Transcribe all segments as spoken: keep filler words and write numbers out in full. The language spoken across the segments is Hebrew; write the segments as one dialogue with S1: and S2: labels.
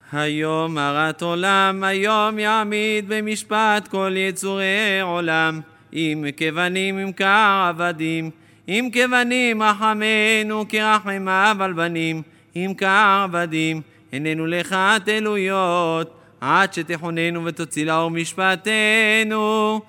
S1: היום הרת עולם, היום יעמיד במשפט כל יצורי עולם. אם כבנים אם כעבדים, אם כבנים רחמנו כרחמיו על בנים, אם כעבדים איננו לך תלויות, עד שתכוננו ותוציא לאור משפטנו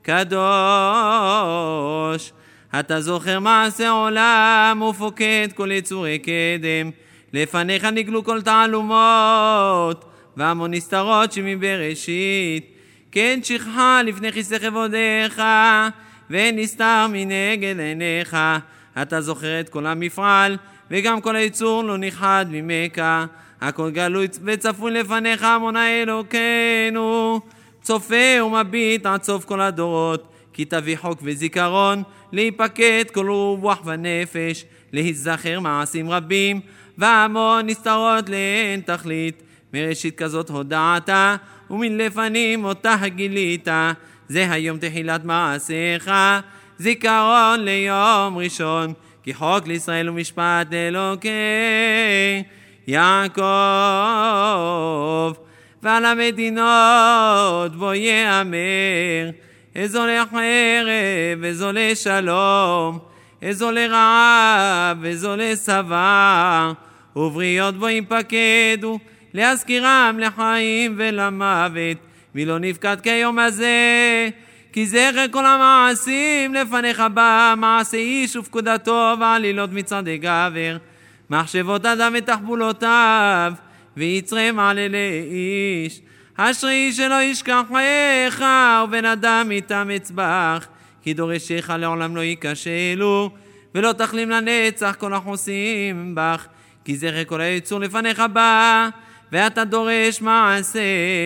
S1: קדוש. אתה זוכר מעשה עולם ופוקד כל יצורי קדם, לפניך נגלו כל תעלומות והמון נסתרות שמבראשית. כן שכחה לפני כיסא כבודיך ונסתר מנגד עיניך. אתה זוכר את כל המפעל וגם כל היצור לא נכחד ממך. הכל גלוי וצפוי לפניך המוני אלוקינו, צופה ומביט עד סוף כל הדורות. כי תביא חוק וזיכרון להיפקד כל רוח ונפש, להיזכר מעשים רבים והמון נסתרות לאין תכלית. מראשית כזאת הודעת ומלפנים אותה גילית. זה היום תחילת מעשיך, זיכרון ליום ראשון. כי חוק לישראל ומשפט אלוקי יעקב. ועל המדינות בו יאמר, איזו לחרב איזו לשלום, איזו לרעב איזו לשבע, ובריות בו יפקדו להזכירם לחיים ולמוות. מי לא נפקד כיום הזה, כי זכר כל המעשים לפניך בא, מעשה איש ופקודתו ועלילות מצעדי גבר, מחשבות אדם ותחבולותיו ויצרי מעללי איש. אשרי שלא ישכחך ובן אדם איתם אצבח, כי דורשך לעולם לא ייכשלו ולא תחלים לנצח כל החוסים בך. כי זכר כל היצור לפניך בא, ואתה דורש מעשה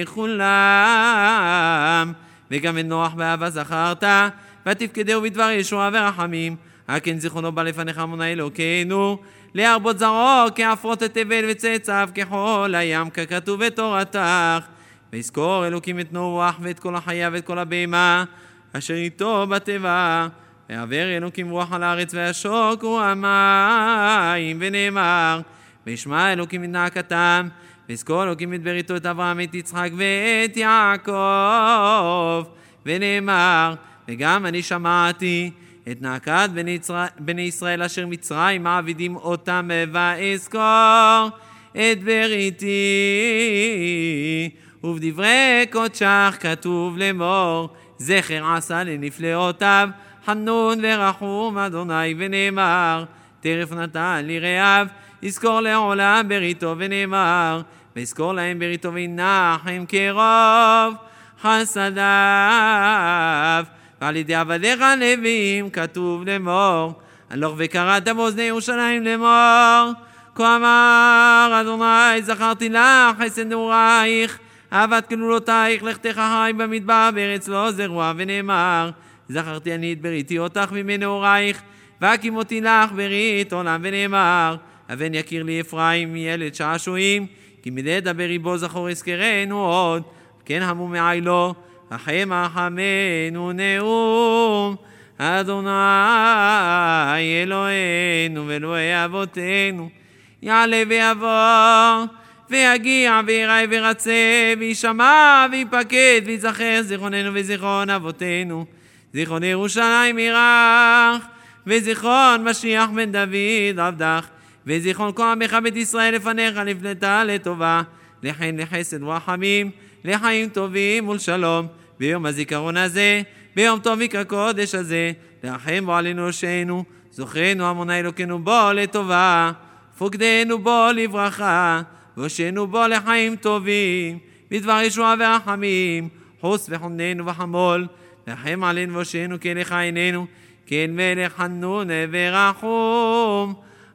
S1: כולם. וגם את נוח באהבה זכרת, ותפקדהו בדבר ישועה ורחמים. הכן זיכרונו בא לפניך המוני אלוקינו, להרבות זרעו כעפרות תבל וצאצאיו כחול הים, ככתוב בתורתך. ויזכור אלוקים את נוח ואת כל החיה ואת כל הבהמה אשר איתו בטבע, ויעבר אלוקים רוח על הארץ וישוקו המים. ונאמר, וישמע אלוקים את נאקתם, ויזכור אלוקים את בריתו את אברהם את יצחק ואת יעקב. ונאמר, וגם אני שמעתי את נאקת בני ישראל, בני ישראל אשר מצרים מעבידים אותם, ואזכור את בריתי. ובדברי קודשך כתוב לאמור, זכר עשה לנפלאותיו, חנון ורחום אדוני. ונאמר, טרף נתן לי רעב, יזכור לעולם בריתו. ונאמר, ויזכור להם בריתו וינחם קרוב חסדיו. ועל ידי עבדיך הנביאים כתוב לאמור, הלוך וקראת באוזני ירושלים לאמור, כה אמר אדוני, זכרתי לך חסד נעורייך, אהבת כלולותייך, לכתך חי במדבר בארץ לא זרוע. ונאמר, זכרתי אני את בריתי אותך ממנעורייך, והקימותי לך ברית עולם. ונאמר, אבן יכיר לי אפרים ילד שעשועים, כי מדי דברי בו זכור אזכרנו עוד. כן המו מעי לו, רחם רחמנו נאום אדוני אלוהינו ואלוהי אבותינו. יעלה ויבוא ויגיע ויראה ורצה וישמע ויפקד ויזכר זיכרוננו וזיכרון אבותינו, זיכרון ירושלים ירח, וזיכרון משיח בן דוד עבדך, וזיכרון כל עמך בית ישראל לפניך לפנתה לטובה, לחן לחסד ורחמים, לחיים טובים ולשלום. ביום הזיכרון הזה, ביום טוב כקודש הזה, לרחם בו עלינו ראשינו, זוכרנו המוני אלוקינו בו לטובה, פוקדנו בו לברכה, והושענו בו לחיים טובים, בדבר ישועה ורחמים, חוס וחוננו וחמול, לרחם עלינו והושענו כלך עינינו, כן מלך חנון ורחום,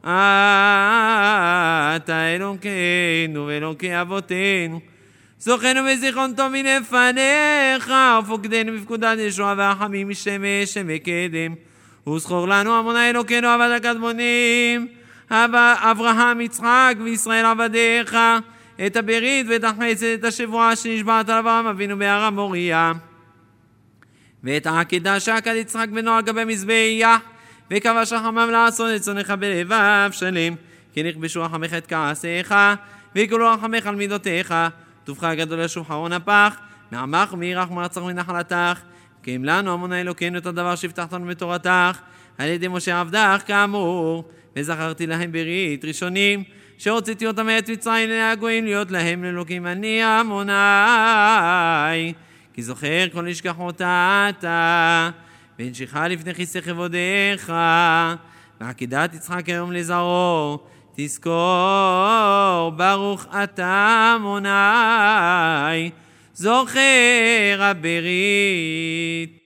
S1: אתה אלוקינו ואלוקי אבותינו. זוכנו וזיכרון טוב מלפניך, ופוקדנו בפקודת ישועה ורחמים משמש וקדם. וזכור לנו המוני אלוקינו עבד הקדמונים, אברהם יצחק וישראל עבדיך, את הברית ואת החסד את השבועה שנשבעת על אברהם אבינו בהר המוריה, ואת העקדה שעקד יצחק בנו על גבי מזבח, וכבש רחמם לעשות את צונך בלבב שלם. כי נכבשו רחמך את כעסיך, ויקולו רחמך על מידותיך, טובך הגדול ישוב חרון הפח, מעמך ומעירך ומארצך ונחלתך, כי אם לנו המון אלוקינו את הדבר שהבטחתנו בתורתך, על ידי משה עבדך כאמור, וזכרתי להם ברית ראשונים, שהוצאתי אותם מאת מצרים לגויים להיות להם לאלוקים אני עמוני, כי זוכר כל נשכחותה אתה, והנשיכה לפני כיסא כבודיך, ועקידת יצחק היום לזרעו, תזכור ברוך אתה עמוני, זוכר הברית.